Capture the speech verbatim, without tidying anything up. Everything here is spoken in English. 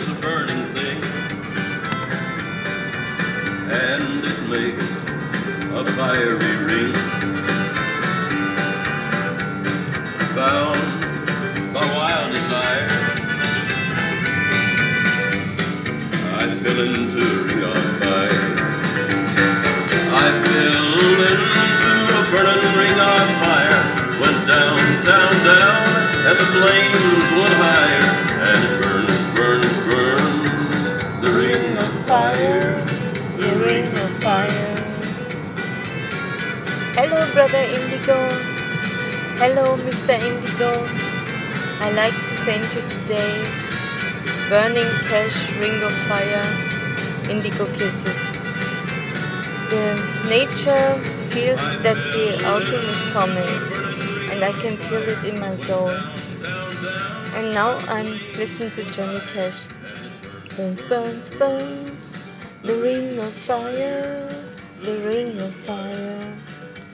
is a burning thing, and it makes a fiery ring. Bound by wild desire, I fell into a ring of fire. I fell into a burning ring of fire. Went down, down, down, and the flames went higher. And it burns, burns, burns, the ring of fire, the ring of fire. Hello, Brother Indigo. Hello, Mister Indigo. I'd like to send you today Burning Cash, Ring of Fire, Indigo Kisses. The nature feels that the autumn is coming, and I can feel it in my soul. And now I'm listening to Johnny Cash. Burns, burns, burns, the ring of fire, the ring of fire.